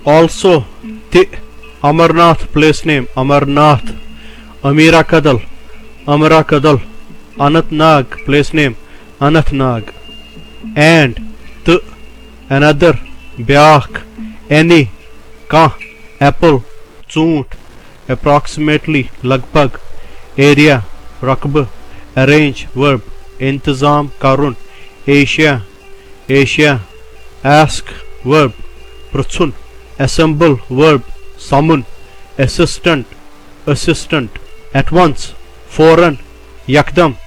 Also the Amarnath place name Amarnath, Amirakadal Amarakadal, Anantnag place name Anantnag, and the another Byak, any, Ka, apple, Zoont, approximately, Lagbag, area, Rakb, arrange, verb, Intizam Karun, Asia, Asia, ask, verb, Prachun, assemble, verb, Samun, assistant, assistant, at once, foreign, Yakdam,